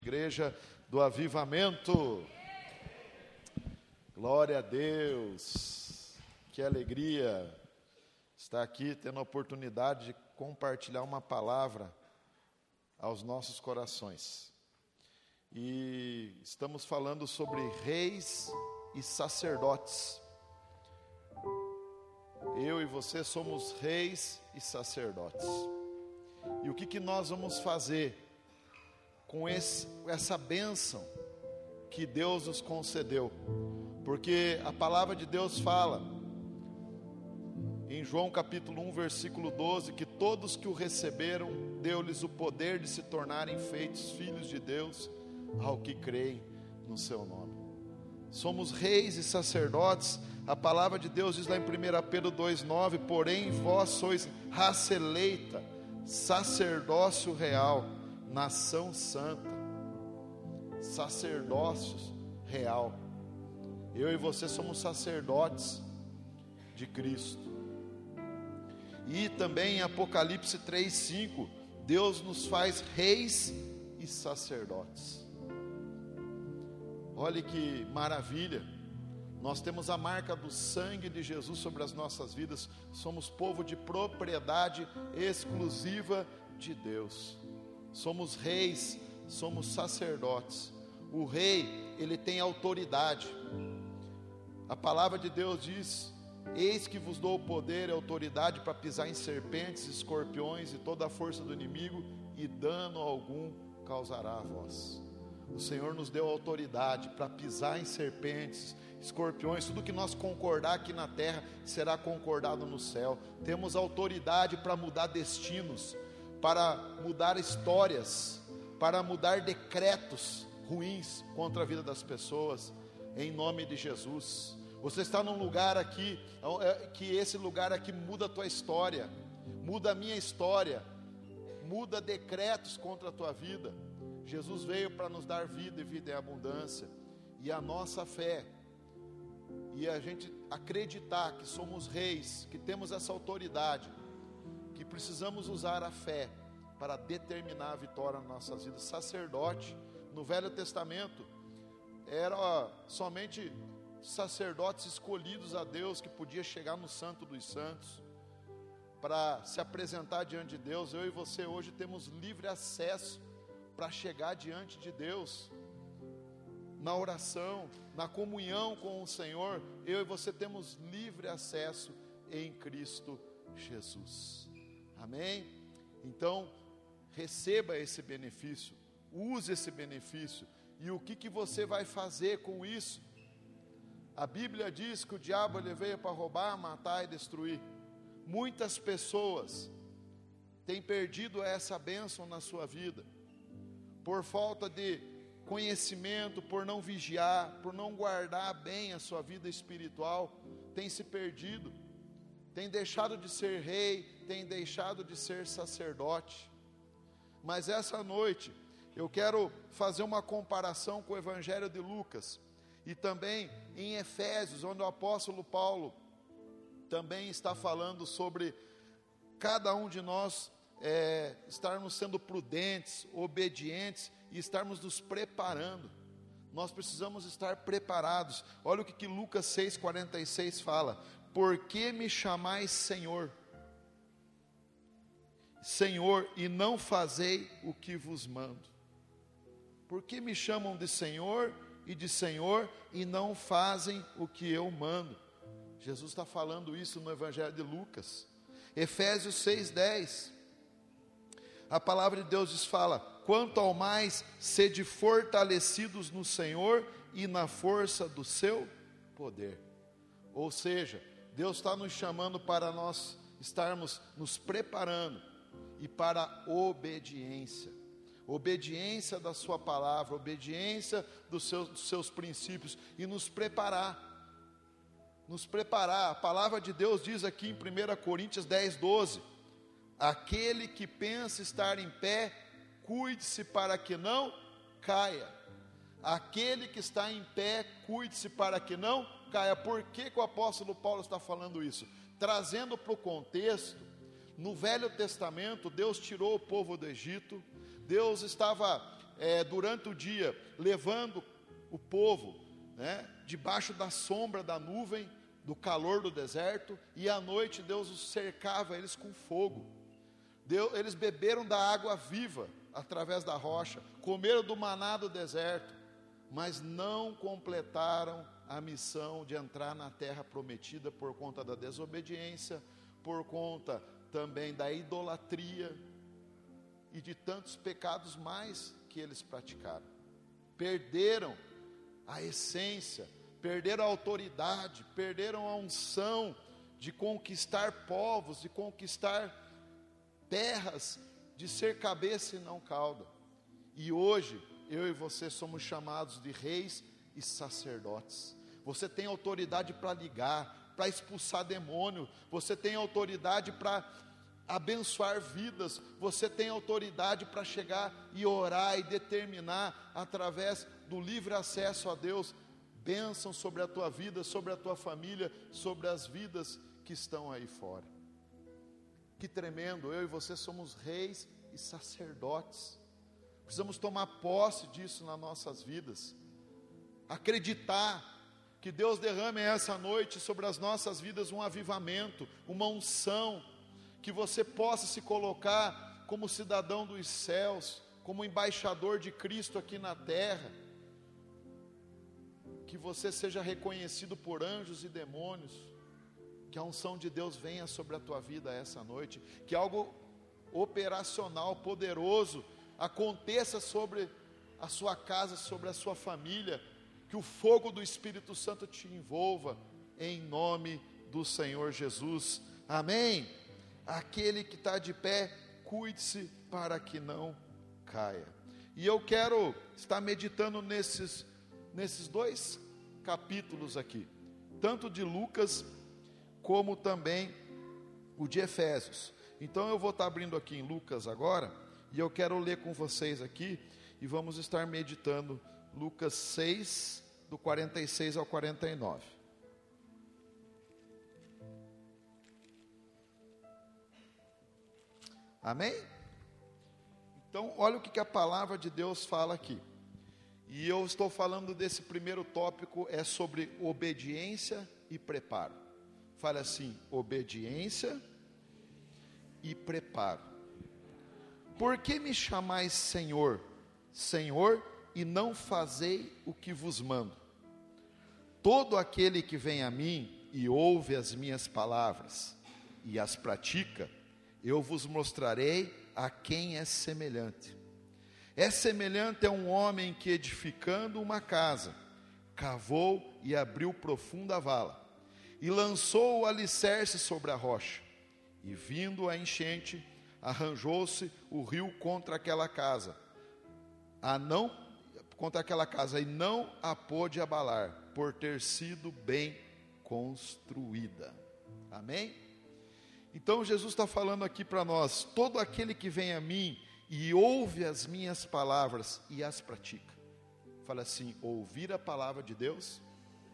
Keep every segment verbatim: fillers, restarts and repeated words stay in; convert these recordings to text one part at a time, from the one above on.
Igreja do Avivamento. Glória a Deus. Que alegria estar aqui tendo a oportunidade de compartilhar uma palavra aos nossos corações. E estamos falando sobre reis e sacerdotes. Eu e você somos reis e sacerdotes. E o que, que nós vamos fazer com esse, essa bênção que Deus nos concedeu? Porque a palavra de Deus fala em João capítulo um, versículo doze, que todos que o receberam, deu-lhes o poder de se tornarem feitos filhos de Deus, ao que creem no seu nome. Somos reis e sacerdotes. A palavra de Deus diz lá em primeira Pedro dois, nove, porém vós sois raça eleita, sacerdócio real, nação santa, sacerdócio real. Eu e você somos sacerdotes de Cristo. E também em Apocalipse três, cinco, Deus nos faz reis e sacerdotes. Olha que maravilha. Nós temos a marca do sangue de Jesus sobre as nossas vidas. Somos povo de propriedade exclusiva de Deus. Somos reis, somos sacerdotes. O rei, ele tem autoridade. A palavra de Deus diz: eis que vos dou o poder e autoridade para pisar em serpentes, escorpiões e toda a força do inimigo, e dano algum causará a vós. O Senhor nos deu autoridade para pisar em serpentes, escorpiões, tudo que nós concordar aqui na terra será concordado no céu. Temos autoridade para mudar destinos, para mudar histórias, para mudar decretos ruins contra a vida das pessoas, em nome de Jesus. Você está num lugar aqui, que esse lugar aqui muda a tua história, muda a minha história, muda decretos contra a tua vida. Jesus veio para nos dar vida e vida em abundância, e a nossa fé, e a gente acreditar que somos reis, que temos essa autoridade, que precisamos usar a fé para determinar a vitória nas nossas vidas. Sacerdote, no Velho Testamento, era somente sacerdotes escolhidos a Deus que podia chegar no Santo dos Santos para se apresentar diante de Deus. Eu e você hoje temos livre acesso para chegar diante de Deus, na oração, na comunhão com o Senhor. Eu e você temos livre acesso em Cristo Jesus. Amém? Então, receba esse benefício, use esse benefício. E o que, que você vai fazer com isso? A Bíblia diz que o diabo ele veio para roubar, matar e destruir. Muitas pessoas têm perdido essa bênção na sua vida, por falta de conhecimento, por não vigiar, por não guardar bem a sua vida espiritual, tem se perdido, tem deixado de ser rei, tem deixado de ser sacerdote. Mas essa noite eu quero fazer uma comparação com o Evangelho de Lucas, e também em Efésios, onde o apóstolo Paulo também está falando sobre cada um de nós é, estarmos sendo prudentes, obedientes, e estarmos nos preparando. Nós precisamos estar preparados. Olha o que, que Lucas seis, quarenta e seis fala: por que me chamais Senhor, Senhor, e não fazei o que vos mando? Por que me chamam de Senhor e de Senhor e não fazem o que eu mando? Jesus está falando isso no Evangelho de Lucas. Efésios seis, dez, a palavra de Deus diz, fala: quanto ao mais, sede fortalecidos no Senhor e na força do seu poder. Ou seja, Deus está nos chamando para nós estarmos nos preparando e para a obediência. Obediência da sua palavra, obediência dos seus, dos seus princípios, e nos preparar, nos preparar. A palavra de Deus diz aqui em primeira Coríntios dez, doze, aquele que pensa estar em pé, cuide-se para que não caia. Aquele que está em pé, cuide-se para que não caia. Por que, que o apóstolo Paulo está falando isso? Trazendo para o contexto, no Velho Testamento, Deus tirou o povo do Egito. Deus estava é, durante o dia, levando o povo, né, debaixo da sombra da nuvem, do calor do deserto, e à noite Deus os cercava eles com fogo. Deus, eles beberam da água viva através da rocha, comeram do maná do deserto, mas não completaram a missão de entrar na terra prometida por conta da desobediência, por conta também da idolatria e de tantos pecados mais que eles praticaram. Perderam a essência, perderam a autoridade, perderam a unção de conquistar povos, de conquistar terras, de ser cabeça e não cauda. E hoje, eu e você somos chamados de reis e sacerdotes. Você tem autoridade para ligar, para expulsar demônio, você tem autoridade para abençoar vidas, você tem autoridade para chegar e orar e determinar, através do livre acesso a Deus, bênção sobre a tua vida, sobre a tua família, sobre as vidas que estão aí fora. Que tremendo, eu e você somos reis e sacerdotes. Precisamos tomar posse disso nas nossas vidas, acreditar que Deus derrame essa noite sobre as nossas vidas um avivamento, uma unção, que você possa se colocar como cidadão dos céus, como embaixador de Cristo aqui na terra, que você seja reconhecido por anjos e demônios, que a unção de Deus venha sobre a tua vida essa noite, que algo operacional, poderoso, aconteça sobre a sua casa, sobre a sua família, que o fogo do Espírito Santo te envolva, em nome do Senhor Jesus, amém? Aquele que está de pé, cuide-se para que não caia. E eu quero estar meditando nesses, nesses dois capítulos aqui, tanto de Lucas, como também o de Efésios. Então eu vou estar abrindo aqui em Lucas agora, e eu quero ler com vocês aqui, e vamos estar meditando Lucas seis, do quarenta e seis ao quarenta e nove. Amém? Então, olha o que, que a palavra de Deus fala aqui. E eu estou falando desse primeiro tópico, é sobre obediência e preparo. Fala assim, obediência e preparo. Por que me chamais Senhor, Senhor, e não fazei o que vos mando? Todo aquele que vem a mim e ouve as minhas palavras e as pratica, eu vos mostrarei a quem é semelhante. É semelhante a um homem que, edificando uma casa, cavou e abriu profunda vala, e lançou o alicerce sobre a rocha, e vindo a enchente, arranjou-se o rio contra aquela casa, a não, contra aquela casa, e não a pôde abalar, por ter sido bem construída. Amém? Então Jesus está falando aqui para nós, todo aquele que vem a mim e ouve as minhas palavras e as pratica. Fala assim, ouvir a palavra de Deus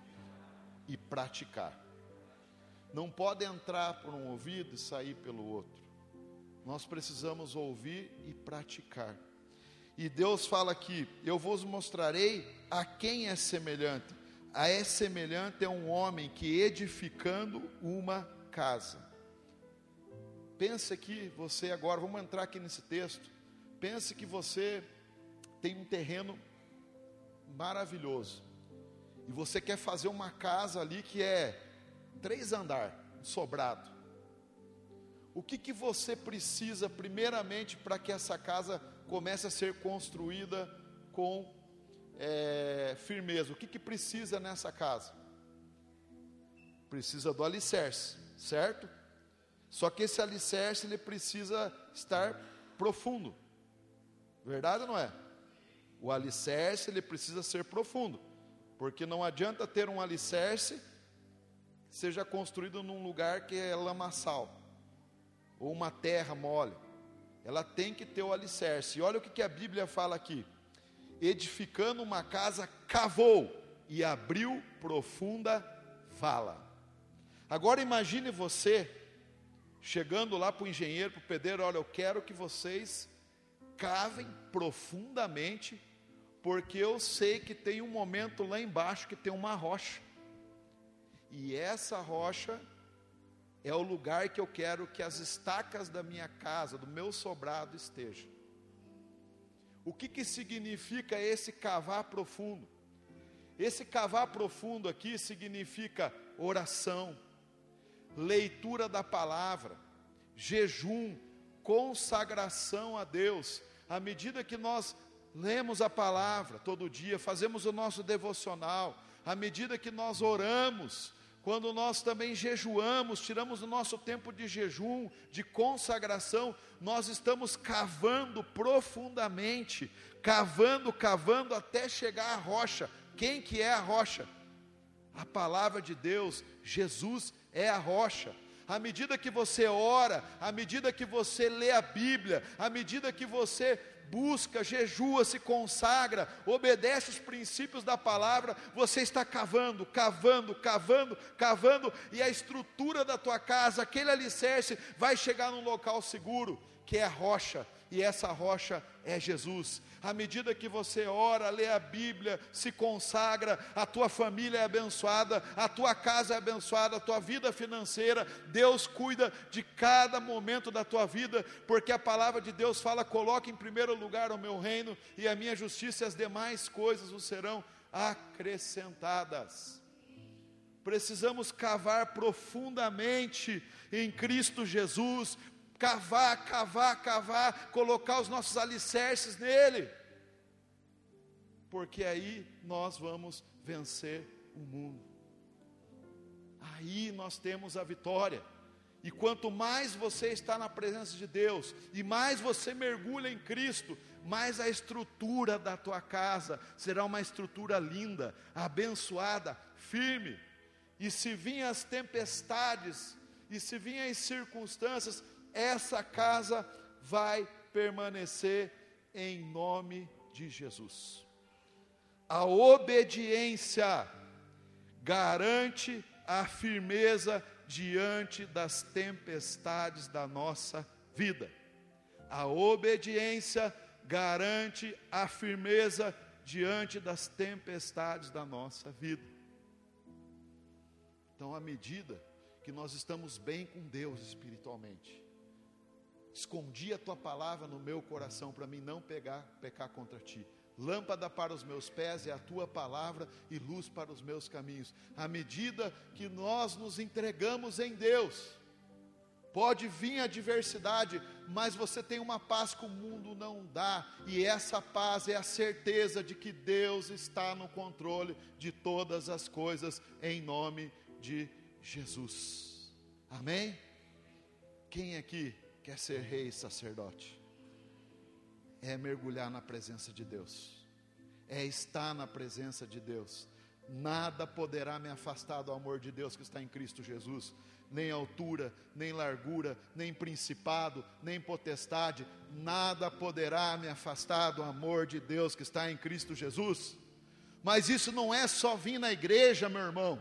e praticar. Não pode entrar por um ouvido e sair pelo outro. Nós precisamos ouvir e praticar. E Deus fala aqui, eu vos mostrarei a quem é semelhante. A é semelhante a um homem que, edificando uma casa. Pense aqui, você agora, vamos entrar aqui nesse texto. Pense que você tem um terreno maravilhoso, e você quer fazer uma casa ali que é três andares, um sobrado. O que que você precisa primeiramente para que essa casa comece a ser construída com é, firmeza? O que que precisa nessa casa? Precisa do alicerce, certo? Só que esse alicerce ele precisa estar profundo. Verdade ou não é? O alicerce ele precisa ser profundo, porque não adianta ter um alicerce que seja construído num lugar que é lamaçal, ou uma terra mole. Ela tem que ter o alicerce. E olha o que, que a Bíblia fala aqui: edificando uma casa, cavou e abriu profunda vala. Agora imagine você chegando lá para o engenheiro, para o pedreiro: olha, eu quero que vocês cavem profundamente, porque eu sei que tem um momento lá embaixo que tem uma rocha, e essa rocha é o lugar que eu quero que as estacas da minha casa, do meu sobrado estejam. O que que significa esse cavar profundo? Esse cavar profundo aqui significa oração, leitura da palavra, jejum, consagração a Deus. À medida que nós lemos a palavra todo dia, fazemos o nosso devocional, à medida que nós oramos, quando nós também jejuamos, tiramos o nosso tempo de jejum, de consagração, nós estamos cavando profundamente, cavando, cavando até chegar à rocha. Quem que é a rocha? A palavra de Deus. Jesus é a rocha. À medida que você ora, à medida que você lê a Bíblia, à medida que você busca, jejua, se consagra, obedece os princípios da palavra, você está cavando, cavando, cavando, cavando, e a estrutura da tua casa, aquele alicerce, vai chegar num local seguro, que é a rocha, e essa rocha é Jesus. À medida que você ora, lê a Bíblia, se consagra, a tua família é abençoada, a tua casa é abençoada, a tua vida financeira, Deus cuida de cada momento da tua vida, porque a palavra de Deus fala: coloque em primeiro lugar o meu reino e a minha justiça, e as demais coisas vos serão acrescentadas. Precisamos cavar profundamente em Cristo Jesus, cavar, cavar, cavar, colocar os nossos alicerces nele, porque aí nós vamos vencer o mundo, aí nós temos a vitória. E quanto mais você está na presença de Deus, e mais você mergulha em Cristo, mais a estrutura da tua casa será uma estrutura linda, abençoada, firme. E se vir as tempestades, e se vir as circunstâncias, essa casa vai permanecer em nome de Jesus. A obediência garante a firmeza diante das tempestades da nossa vida. A obediência garante a firmeza diante das tempestades da nossa vida. Então, à medida que nós estamos bem com Deus espiritualmente, escondi a tua palavra no meu coração para mim não pegar, pecar contra ti. Lâmpada para os meus pés é a tua palavra e luz para os meus caminhos. À medida que nós nos entregamos em Deus, pode vir a adversidade, mas você tem uma paz que o mundo não dá, e essa paz é a certeza de que Deus está no controle de todas as coisas, em nome de Jesus. Amém? Quem aqui quer ser rei e sacerdote? É mergulhar na presença de Deus, é estar na presença de Deus. Nada poderá me afastar do amor de Deus que está em Cristo Jesus, nem altura, nem largura, nem principado, nem potestade, nada poderá me afastar do amor de Deus que está em Cristo Jesus. Mas isso não é só vir na igreja, meu irmão.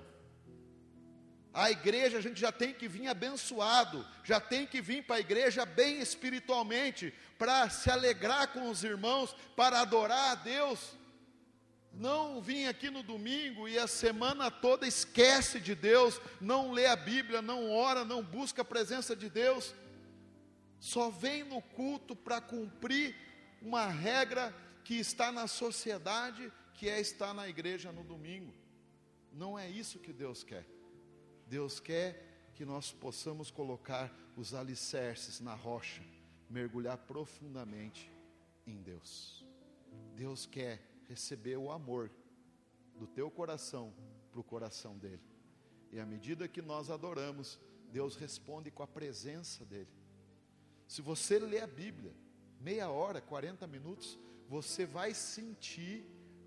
A igreja a gente já tem que vir abençoado, já tem que vir para a igreja bem espiritualmente, para se alegrar com os irmãos, para adorar a Deus. Não vir aqui no domingo e a semana toda esquece de Deus, não lê a Bíblia, não ora, não busca a presença de Deus, só vem no culto para cumprir uma regra que está na sociedade, que é estar na igreja no domingo. Não é isso que Deus quer. Deus quer que nós possamos colocar os alicerces na rocha, mergulhar profundamente em Deus. Deus quer receber o amor do teu coração para o coração dele, e à medida que nós adoramos, Deus responde com a presença dele. Se você ler a Bíblia, meia hora, quarenta minutos, você vai sentir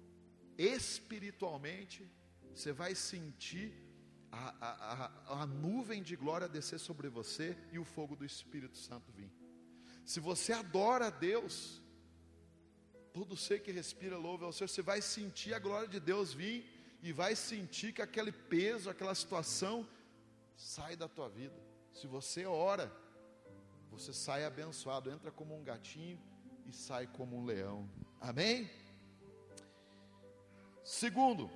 espiritualmente, você vai sentir A, a, a, a nuvem de glória descer sobre você e o fogo do Espírito Santo vir. Se você adora a Deus, todo ser que respira louva ao Senhor, você vai sentir a glória de Deus vir, e vai sentir que aquele peso, aquela situação sai da tua vida. Se você ora, você sai abençoado, entra como um gatinho e sai como um leão. Amém? Segundo,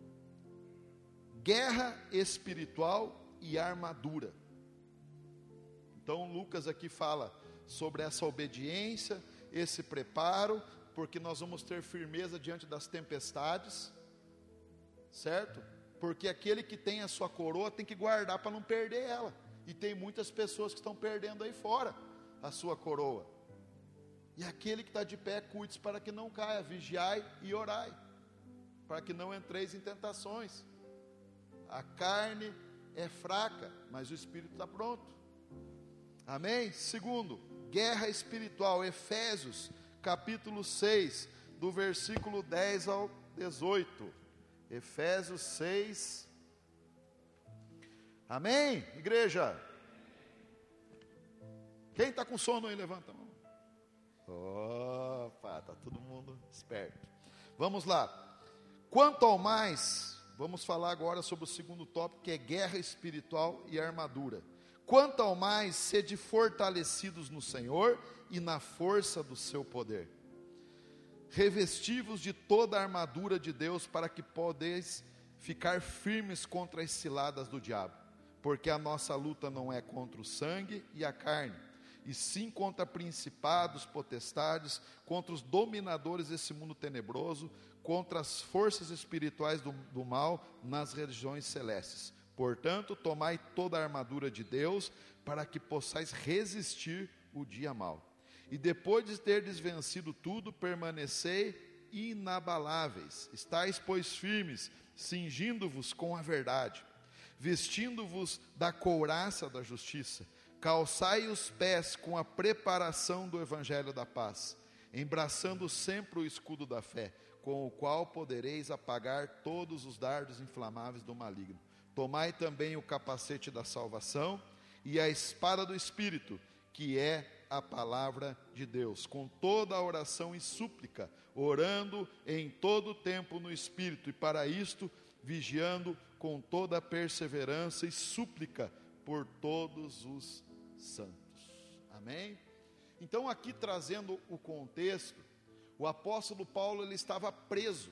guerra espiritual e armadura. Então Lucas aqui fala sobre essa obediência, esse preparo, porque nós vamos ter firmeza diante das tempestades, certo? Porque aquele que tem a sua coroa tem que guardar para não perder ela. E tem muitas pessoas que estão perdendo aí fora a sua coroa. E aquele que está de pé, cuide-se para que não caia, vigiai e orai, para que não entreis em tentações. A carne é fraca, mas o espírito está pronto. Amém? Segundo, guerra espiritual, Efésios capítulo seis, do versículo dez ao dezoito. Efésios seis. Amém, igreja? Quem está com sono aí, levanta a mão. Opa, está todo mundo esperto. Vamos lá. Quanto ao mais, vamos falar agora sobre o segundo tópico, que é guerra espiritual e armadura. Quanto ao mais, sede fortalecidos no Senhor e na força do seu poder. Revesti-vos de toda a armadura de Deus, para que podeis ficar firmes contra as ciladas do diabo. Porque a nossa luta não é contra o sangue e a carne, e sim contra principados, potestades, contra os dominadores desse mundo tenebroso, contra as forças espirituais do, do mal nas regiões celestes. Portanto, tomai toda a armadura de Deus, para que possais resistir o dia mau. E depois de terdes vencido tudo, permanecei inabaláveis. Estais, pois, firmes, cingindo-vos com a verdade, vestindo-vos da couraça da justiça, calçai os pés com a preparação do evangelho da paz, embraçando sempre o escudo da fé, com o qual podereis apagar todos os dardos inflamáveis do maligno. Tomai também o capacete da salvação e a espada do Espírito, que é a palavra de Deus, com toda a oração e súplica, orando em todo o tempo no Espírito, e para isto, vigiando com toda a perseverança e súplica por todos os santos. Amém? Então, aqui trazendo o contexto, o apóstolo Paulo, ele estava preso,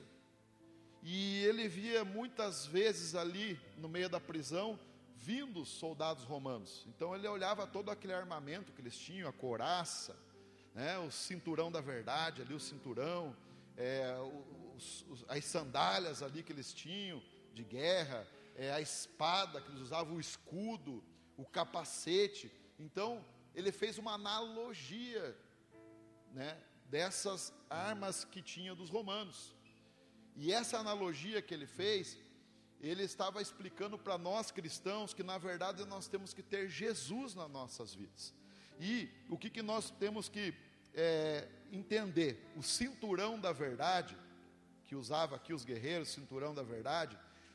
e ele via muitas vezes ali no meio da prisão vindo soldados romanos. Então ele olhava todo aquele armamento que eles tinham, a couraça, né, o cinturão da verdade ali, o cinturão, é, os, os, as sandálias ali que eles tinham de guerra, é, a espada que eles usavam, o escudo, o capacete. Então ele fez uma analogia, né, dessas armas que tinha dos romanos. E essa analogia que ele fez, ele estava explicando para nós cristãos que na verdade nós temos que ter Jesus nas nossas vidas. E o que, que nós temos que é, entender? O cinturão da verdade, que usava aqui os guerreiros, cinturão da verdade,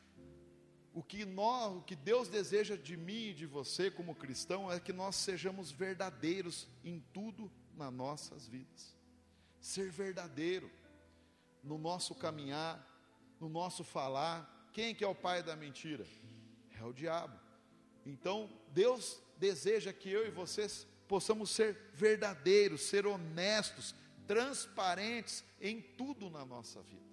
o que, nós, o que Deus deseja de mim e de você como cristão é que nós sejamos verdadeiros em tudo nas nossas vidas. Ser verdadeiro no nosso caminhar, no nosso falar. Quem que é o pai da mentira? É o diabo. Então, Deus deseja que eu e vocês possamos ser verdadeiros, ser honestos, transparentes em tudo na nossa vida.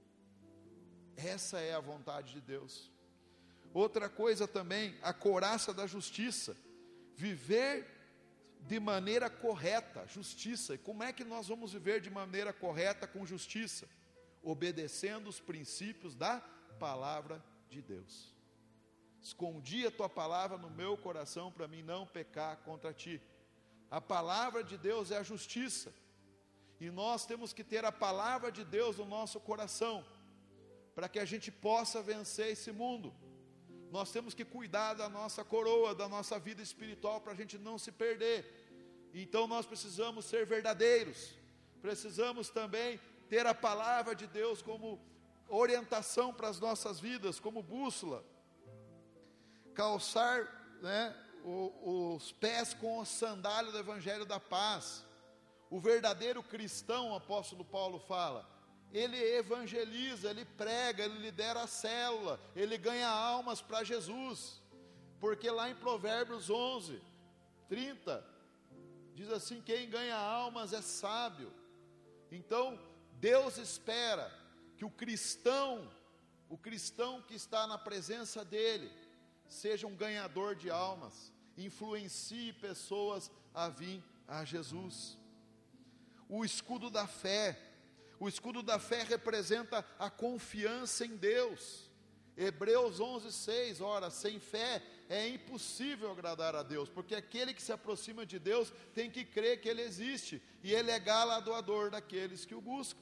Essa é a vontade de Deus. Outra coisa também, a couraça da justiça. Viver de maneira correta, justiça. E como é que nós vamos viver de maneira correta com justiça? Obedecendo os princípios da palavra de Deus. Escondi a tua palavra no meu coração para mim não pecar contra ti. A palavra de Deus é a justiça, e nós temos que ter a palavra de Deus no nosso coração, para que a gente possa vencer esse mundo. Nós temos que cuidar da nossa coroa, da nossa vida espiritual, para a gente não se perder. Então nós precisamos ser verdadeiros, precisamos também ter a palavra de Deus como orientação para as nossas vidas, como bússola. Calçar, né, os pés com a sandália do evangelho da paz. O verdadeiro cristão, o apóstolo Paulo fala, ele evangeliza, ele prega, ele lidera a célula, ele ganha almas para Jesus, porque lá em Provérbios onze, trinta, diz assim: quem ganha almas é sábio, Então, Deus espera que o cristão, o cristão que está na presença dele, seja um ganhador de almas, influencie pessoas a vir a Jesus. O escudo da fé, o escudo da fé representa a confiança em Deus. Hebreus onze, seis, ora, sem fé é impossível agradar a Deus, porque aquele que se aproxima de Deus tem que crer que Ele existe, e Ele é galardoador daqueles que o buscam.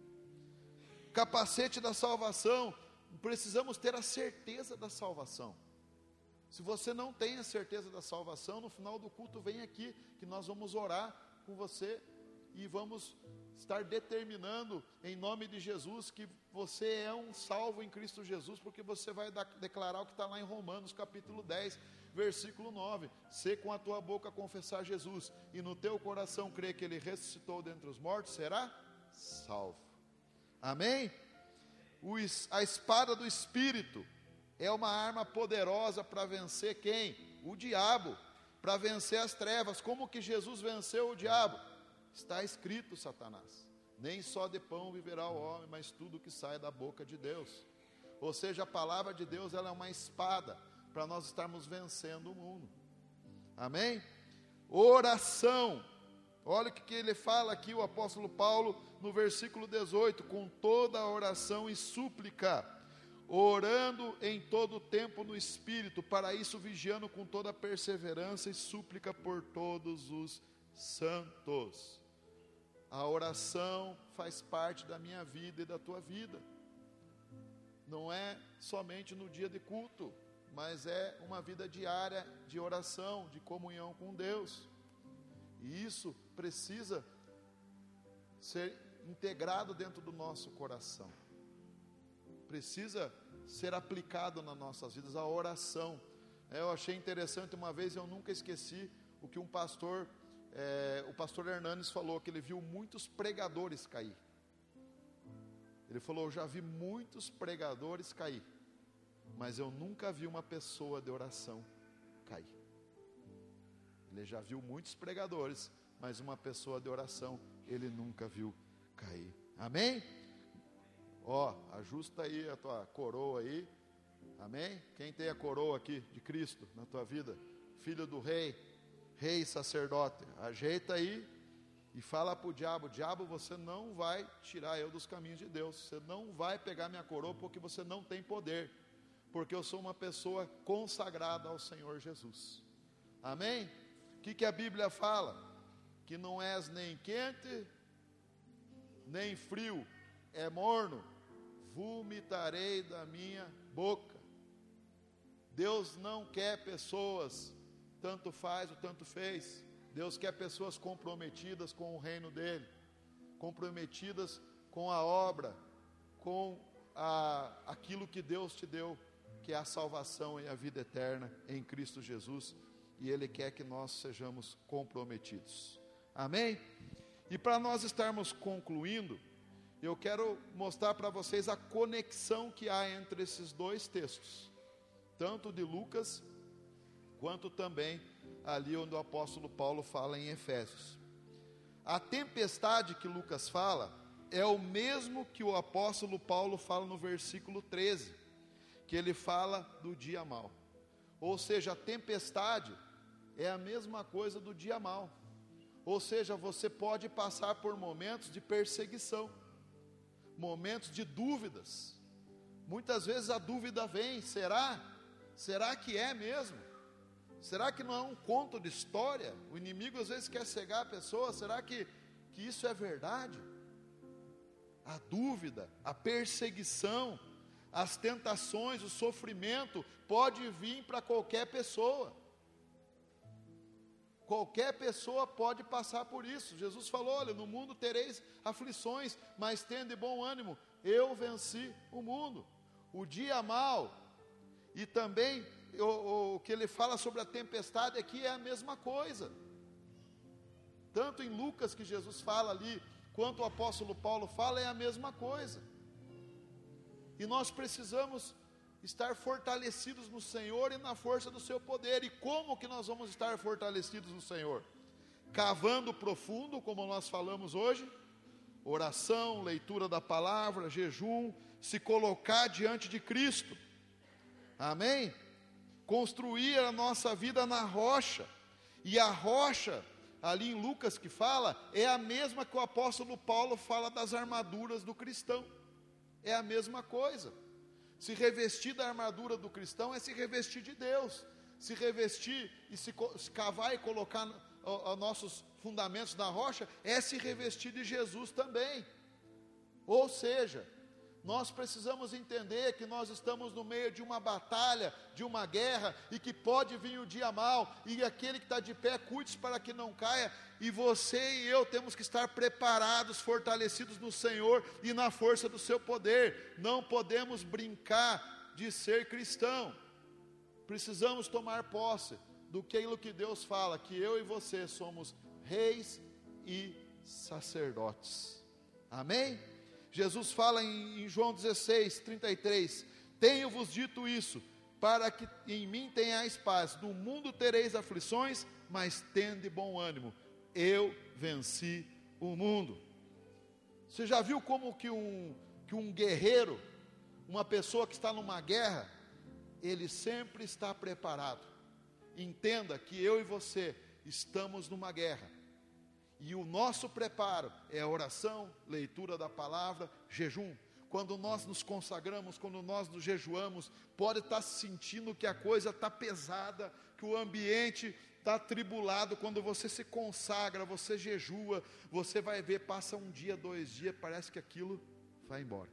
Capacete da salvação, precisamos ter a certeza da salvação. Se você não tem a certeza da salvação, no final do culto vem aqui, que nós vamos orar com você, e vamos estar determinando, em nome de Jesus, que você é um salvo em Cristo Jesus, porque você vai dar, declarar o que está lá em Romanos capítulo dez, versículo nove, se com a tua boca confessar Jesus, e no teu coração crer que Ele ressuscitou dentre os mortos, será salvo. Amém? O, a espada do Espírito é uma arma poderosa para vencer quem? O diabo, para vencer as trevas. Como que Jesus venceu o diabo? Está escrito, Satanás, nem só de pão viverá o homem, mas tudo que sai da boca de Deus. Ou seja, a palavra de Deus, ela é uma espada, para nós estarmos vencendo o mundo. Amém? Oração, olha o que, que ele fala aqui, o apóstolo Paulo, no versículo dezoito, com toda a oração e súplica, orando em todo o tempo no Espírito, para isso vigiando com toda a perseverança e súplica por todos os santos. A oração faz parte da minha vida e da tua vida. Não é somente no dia de culto, mas é uma vida diária de oração, de comunhão com Deus. E isso precisa ser integrado dentro do nosso coração. Precisa ser aplicado nas nossas vidas, a oração. Eu achei interessante, uma vez eu nunca esqueci o que um pastor É, o pastor Hernanes falou, que ele viu muitos pregadores cair. Ele falou, eu já vi muitos pregadores cair, mas eu nunca vi uma pessoa de oração cair. Ele já viu muitos pregadores, mas uma pessoa de oração ele nunca viu cair. Amém? Ó, ajusta aí a tua coroa aí. Amém? Quem tem a coroa aqui de Cristo na tua vida? Filho do rei, rei e sacerdote, ajeita aí e fala para o diabo, diabo, você não vai tirar eu dos caminhos de Deus, você não vai pegar minha coroa, porque você não tem poder, porque eu sou uma pessoa consagrada ao Senhor Jesus. Amém? O que, que a Bíblia fala? Que não és nem quente, nem frio, é morno, vomitarei da minha boca. Deus não quer pessoas tanto faz ou tanto fez. Deus quer pessoas comprometidas com o reino dele, comprometidas com a obra, com a, aquilo que Deus te deu, que é a salvação e a vida eterna em Cristo Jesus, e Ele quer que nós sejamos comprometidos. Amém? E para nós estarmos concluindo, eu quero mostrar para vocês a conexão que há entre esses dois textos, tanto de Lucas quanto também ali onde o apóstolo Paulo fala em Efésios. A tempestade que Lucas fala é o mesmo que o apóstolo Paulo fala no versículo treze, que ele fala do dia mau. Ou seja, a tempestade é a mesma coisa do dia mau. Ou seja, você pode passar por momentos de perseguição, momentos de dúvidas. Muitas vezes a dúvida vem, será? Será que é mesmo? Será que não é um conto de história? O inimigo às vezes quer cegar a pessoa, será que, que isso é verdade? A dúvida, a perseguição, as tentações, o sofrimento, pode vir para qualquer pessoa. Qualquer pessoa pode passar por isso. Jesus falou, olha, no mundo tereis aflições, mas tende bom ânimo, eu venci o mundo. O dia mau, e também o, o que ele fala sobre a tempestade aqui é a mesma coisa. Tanto em Lucas que Jesus fala ali, quanto o apóstolo Paulo fala, é a mesma coisa. E nós precisamos estar fortalecidos no Senhor e na força do seu poder. E como que nós vamos estar fortalecidos no Senhor? Cavando profundo, como nós falamos hoje, oração, leitura da palavra, jejum, se colocar diante de Cristo. Amém? Construir a nossa vida na rocha. E a rocha, ali em Lucas que fala, é a mesma que o apóstolo Paulo fala das armaduras do cristão. É a mesma coisa. Se revestir da armadura do cristão é se revestir de Deus. Se revestir e se, se cavar e colocar os nossos fundamentos na rocha é se revestir de Jesus também. Ou seja, nós precisamos entender que nós estamos no meio de uma batalha, de uma guerra, e que pode vir o dia mau, e aquele que está de pé, cuide-se para que não caia, e você e eu temos que estar preparados, fortalecidos no Senhor e na força do seu poder. Não podemos brincar de ser cristão. Precisamos tomar posse do que aquilo que Deus fala, que eu e você somos reis e sacerdotes. Amém? Jesus fala em, em João dezesseis, trinta e três, tenho-vos dito isso, para que em mim tenhais paz, no mundo tereis aflições, mas tende bom ânimo, eu venci o mundo. Você já viu como que um, que um guerreiro, uma pessoa que está numa guerra, ele sempre está preparado. Entenda que eu e você estamos numa guerra, e o nosso preparo é a oração, leitura da palavra, jejum. Quando nós nos consagramos, quando nós nos jejuamos, pode estar sentindo que a coisa está pesada, que o ambiente está atribulado. Quando você se consagra, você jejua, você vai ver, passa um dia, dois dias, parece que aquilo vai embora.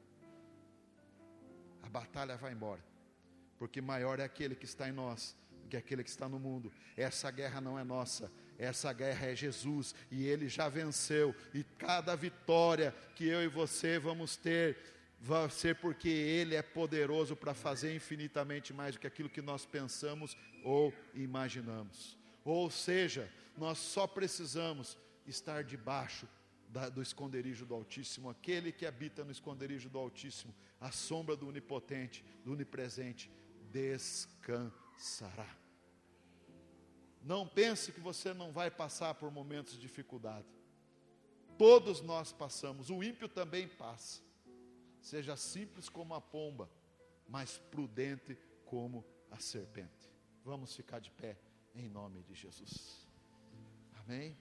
A batalha vai embora, porque maior é aquele que está em nós do que aquele que está no mundo. Essa guerra não é nossa, essa guerra é Jesus, e Ele já venceu, e cada vitória que eu e você vamos ter, vai ser porque Ele é poderoso para fazer infinitamente mais do que aquilo que nós pensamos ou imaginamos. Ou seja, nós só precisamos estar debaixo da, do esconderijo do Altíssimo. Aquele que habita no esconderijo do Altíssimo, à sombra do Onipotente, do Onipresente, descansará. Não pense que você não vai passar por momentos de dificuldade. Todos nós passamos, o ímpio também passa. Seja simples como a pomba, mas prudente como a serpente. Vamos ficar de pé em nome de Jesus. Amém?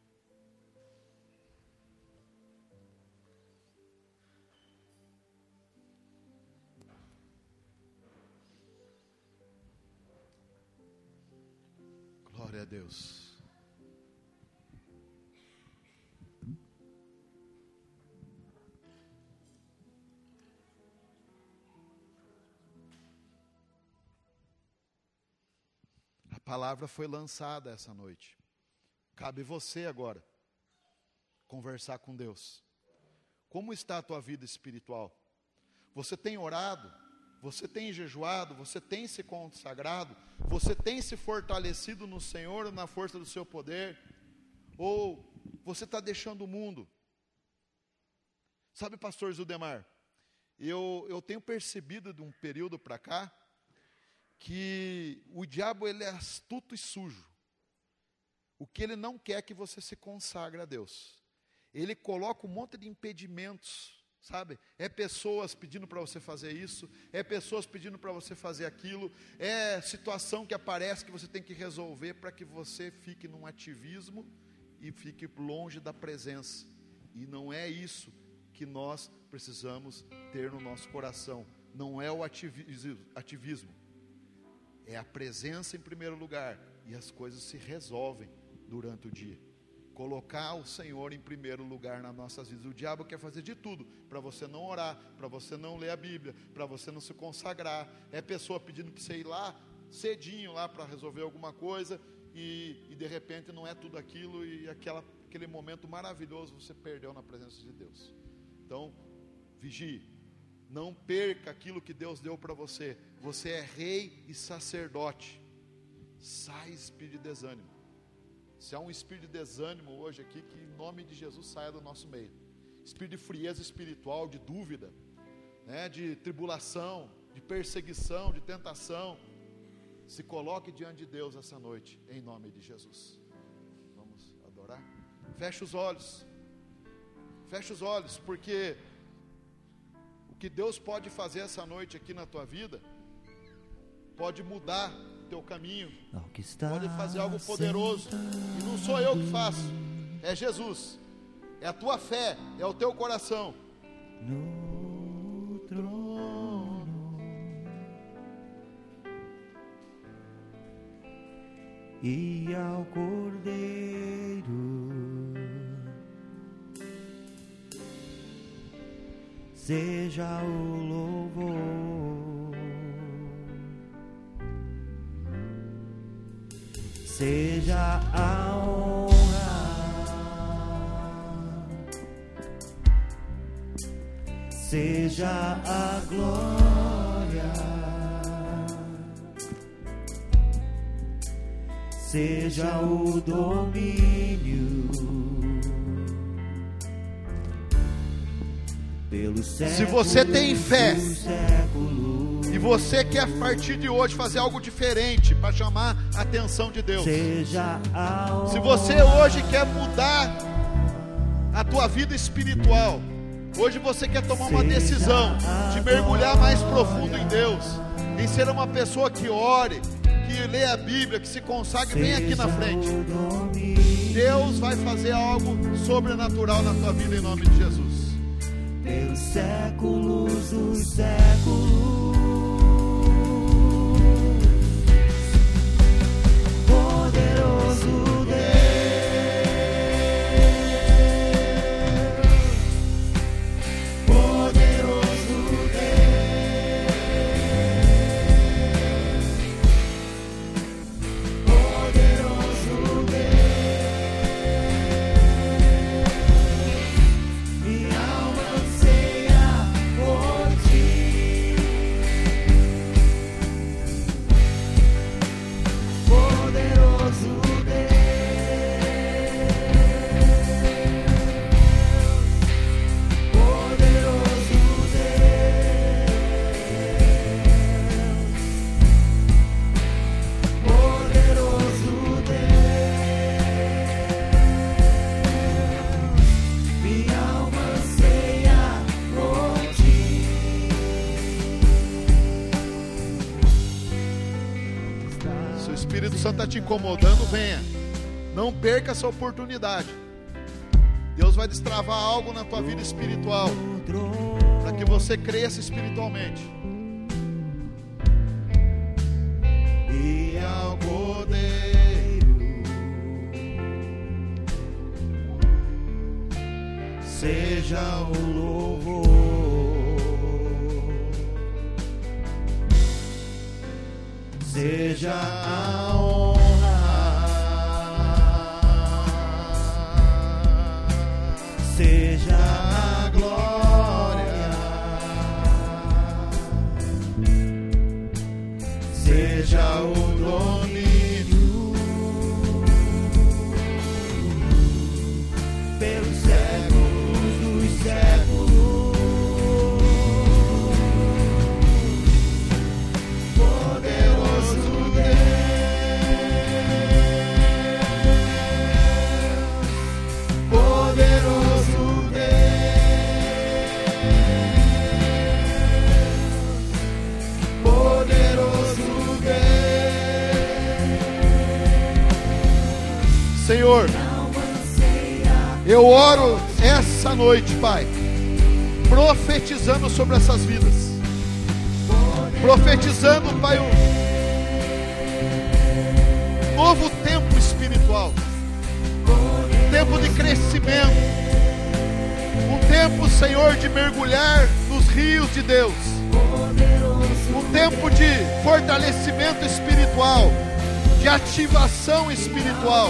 Glória a Deus. A palavra foi lançada essa noite. Cabe você agora conversar com Deus. Como está a tua vida espiritual? Você tem orado? Você tem jejuado? Você tem se consagrado? Você tem se fortalecido no Senhor, na força do seu poder? Ou você está deixando o mundo? Sabe, pastor Zildemar, eu, eu tenho percebido de um período para cá, que o diabo ele é astuto e sujo. O que ele não quer é que você se consagre a Deus. Ele coloca um monte de impedimentos, sabe? É pessoas pedindo para você fazer isso, é pessoas pedindo para você fazer aquilo, é situação que aparece que você tem que resolver para que você fique num ativismo e fique longe da presença. E não é isso que nós precisamos ter no nosso coração. Não é o ativismo, ativismo. É a presença em primeiro lugar, e as coisas se resolvem durante o dia. Colocar o Senhor em primeiro lugar nas nossas vidas. O diabo quer fazer de tudo para você não orar, para você não ler a Bíblia, para você não se consagrar. É pessoa pedindo para você ir lá cedinho lá para resolver alguma coisa, e, e de repente não é tudo aquilo, e aquela, aquele momento maravilhoso você perdeu na presença de Deus. Então, vigie. Não perca aquilo que Deus deu para você. Você é rei e sacerdote. Sai espírito de desânimo. Se há um espírito de desânimo hoje aqui, que em nome de Jesus saia do nosso meio. Espírito de frieza espiritual, de dúvida, né, de tribulação, de perseguição, de tentação. Se coloque diante de Deus essa noite, em nome de Jesus. Vamos adorar? Feche os olhos. Fecha os olhos, porque o que Deus pode fazer essa noite aqui na tua vida, pode mudar o teu caminho, pode fazer algo poderoso. E não sou eu que faço, é Jesus, é a tua fé, é o teu coração. No trono e ao Cordeiro seja o louvor, seja a honra, seja a glória, seja o domínio pelos séculos. Se você tem fé e você quer a partir de hoje fazer algo diferente para chamar a atenção de Deus, se você hoje quer mudar a tua vida espiritual, hoje você quer tomar uma decisão de mergulhar mais profundo em Deus, em ser uma pessoa que ore, que lê a Bíblia, que se consagre, vem aqui na frente. Deus vai fazer algo sobrenatural na tua vida em nome de Jesus. Pelos séculos dos séculos, poderoso Deus, poderoso Deus, poderoso Deus, minha alma anseia por ti, poderoso Se o Espírito Santo está te incomodando, venha. Não perca essa oportunidade. Deus vai destravar algo na tua vida espiritual, para que você cresça espiritualmente. E ao Cordeiro seja o louvor, seja a honra, seja a glória, seja o domínio pelos séculos dos séculos. Poderoso Deus, poderoso Deus, poderoso Deus. Senhor, eu oro essa noite, Pai, profetizando sobre essas vidas, profetizando, Pai, um novo tempo espiritual, um tempo de crescimento, um tempo, Senhor, de mergulhar nos rios de Deus, um tempo de fortalecimento espiritual, de ativação espiritual,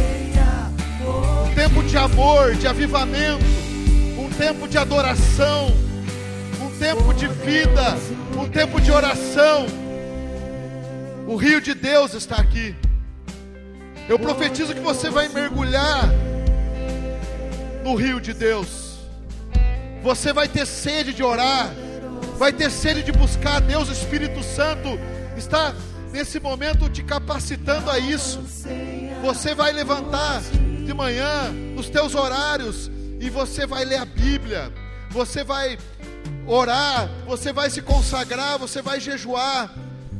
um tempo de amor, de avivamento, um tempo de adoração, um tempo de vida, um tempo de oração. O rio de Deus está aqui. Eu profetizo que você vai mergulhar no rio de Deus. Você vai ter sede de orar, vai ter sede de buscar a Deus. O Espírito Santo está nesse momento te capacitando a isso. Você vai levantar de manhã, nos teus horários, e você vai ler a Bíblia, você vai orar, você vai se consagrar, você vai jejuar,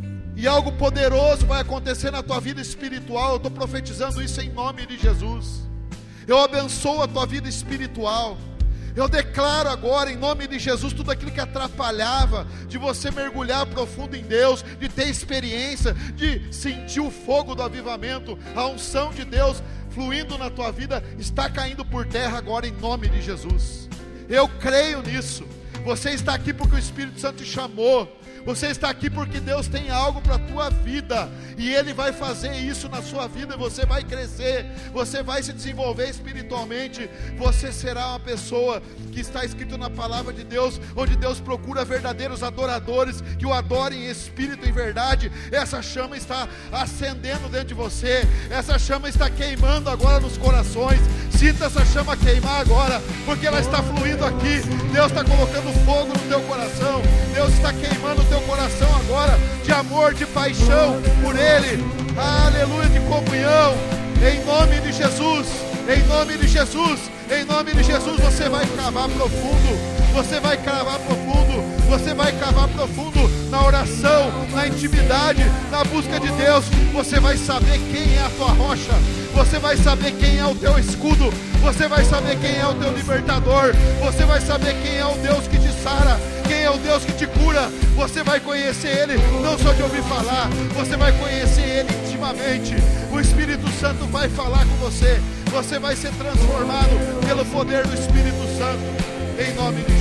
e algo poderoso vai acontecer na tua vida espiritual. Eu estou profetizando isso em nome de Jesus. Eu abençoo a tua vida espiritual. Eu declaro agora em nome de Jesus tudo aquilo que atrapalhava de você mergulhar profundo em Deus, de ter experiência, de sentir o fogo do avivamento, a unção de Deus fluindo na tua vida, está caindo por terra agora em nome de Jesus. Eu creio nisso. Você está aqui porque o Espírito Santo te chamou. Você está aqui porque Deus tem algo para a tua vida, e Ele vai fazer isso na sua vida, e você vai crescer, você vai se desenvolver espiritualmente, você será uma pessoa que está escrito na palavra de Deus, onde Deus procura verdadeiros adoradores, que o adorem em espírito e em verdade. Essa chama está acendendo dentro de você, essa chama está queimando agora nos corações. Sinta essa chama queimar agora, porque ela está fluindo aqui. Deus está colocando fogo no teu coração, Deus está queimando o teu coração agora, de amor, de paixão por Ele, aleluia, de comunhão, em nome de Jesus, em nome de Jesus, em nome de Jesus. Você vai cavar profundo, você vai cavar profundo, você vai cavar profundo na oração, na intimidade, na busca de Deus. Você vai saber quem é a tua rocha, você vai saber quem é o teu escudo, você vai saber quem é o teu libertador, você vai saber quem é o Deus que te sara, quem é o Deus que te cura. Você vai conhecer Ele, não só de ouvir falar, você vai conhecer Ele intimamente. O Espírito Santo vai falar com você, você vai ser transformado pelo poder do Espírito Santo, em nome de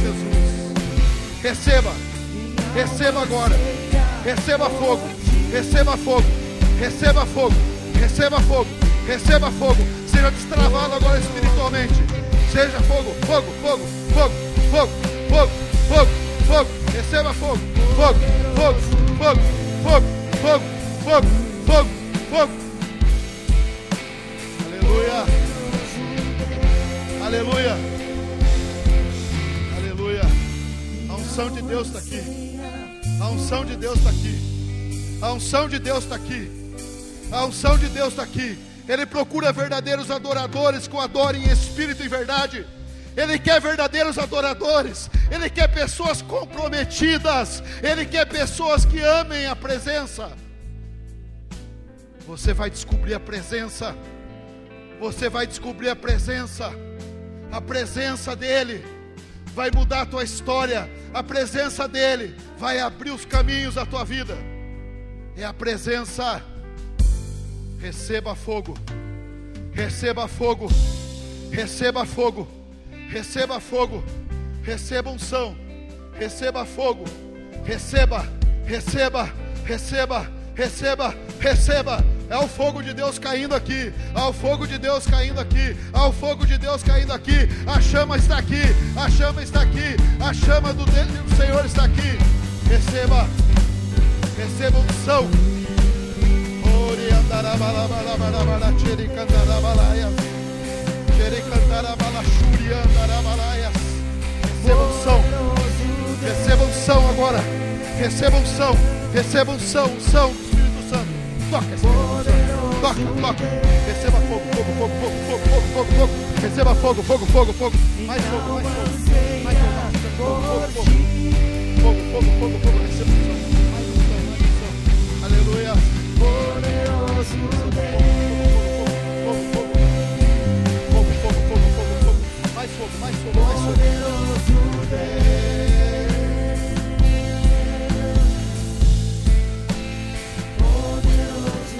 Jesus. Receba, receba agora, receba fogo, receba fogo, receba fogo, receba fogo, receba fogo. Seja destravado agora espiritualmente. Seja fogo, fogo, fogo, fogo, fogo, fogo, fogo, fogo. Receba fogo, fogo, fogo, fogo, fogo, fogo, fogo, fogo, fogo. Aleluia, aleluia, aleluia. A unção de Deus está aqui. A unção de Deus está aqui. A unção de Deus está aqui. A unção de Deus está aqui. Ele procura verdadeiros adoradores que o adorem em espírito e verdade. Ele quer verdadeiros adoradores. Ele quer pessoas comprometidas. Ele quer pessoas que amem a presença. Você vai descobrir a presença. Você vai descobrir a presença. A presença dele vai mudar a tua história. A presença dele vai abrir os caminhos da tua vida. É a presença. Receba fogo, receba fogo, receba fogo, receba fogo, receba unção, receba fogo, receba, receba, receba, receba, receba. É o fogo de Deus caindo aqui, é o fogo de Deus caindo aqui, é o fogo de Deus caindo aqui. A chama está aqui, a chama está aqui, a chama do, do Senhor está aqui. Receba, receba unção. Receba unção, receba unção agora, receba unção, receba unção, unção do Espírito Santo. Toca, Espírito Santo, toca, toca, receba fogo, fogo, fogo, fogo, fogo, fogo, fogo, fogo, receba fogo, fogo, fogo, fogo, mais fogo, mais fogo, mais fogo, fogo, fogo, fogo, fogo, fogo, fogo, fogo, receba unção, mais unção, mais unção, aleluia. Poderoso Deus, fogo, fogo, fogo, fogo, fogo, fogo, fogo, mais fogo, mais fogo, mais fogo. Poderoso Deus, poderoso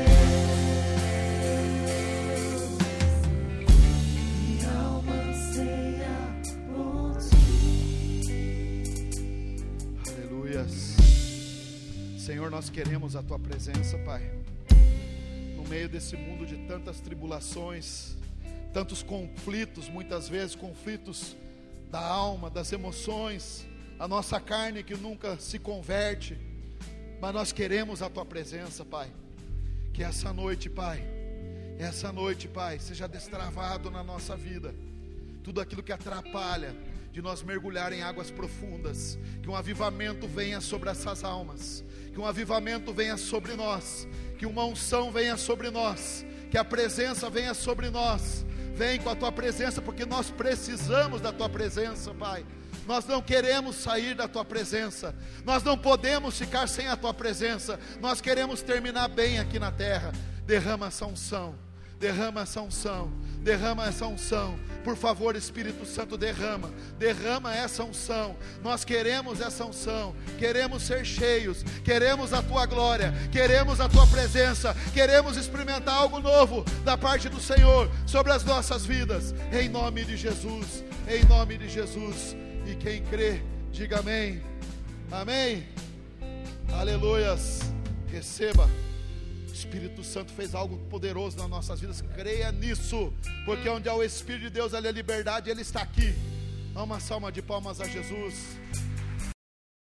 Deus, minha alma anseia por ti. Aleluias. Senhor, nós queremos a Tua presença, Pai, no meio desse mundo de tantas tribulações, tantos conflitos, muitas vezes conflitos da alma, das emoções, a nossa carne que nunca se converte, mas nós queremos a Tua presença, Pai. Que essa noite, Pai, essa noite, Pai, seja destravado na nossa vida tudo aquilo que atrapalha de nós mergulhar em águas profundas. Que um avivamento venha sobre essas almas, que um avivamento venha sobre nós, que uma unção venha sobre nós, que a presença venha sobre nós. Vem com a tua presença, porque nós precisamos da tua presença, Pai. Nós não queremos sair da tua presença, nós não podemos ficar sem a tua presença, nós queremos terminar bem aqui na terra. Derrama essa unção, derrama essa unção, derrama essa unção, por favor, Espírito Santo, derrama, derrama essa unção. Nós queremos essa unção, queremos ser cheios, queremos a tua glória, queremos a tua presença, queremos experimentar algo novo da parte do Senhor sobre as nossas vidas, em nome de Jesus, em nome de Jesus. E quem crê, diga amém, amém, aleluias. Receba. O Espírito Santo fez algo poderoso nas nossas vidas, creia nisso, porque onde há o Espírito de Deus, ali a liberdade, Ele está aqui. Dá uma salva de palmas a Jesus.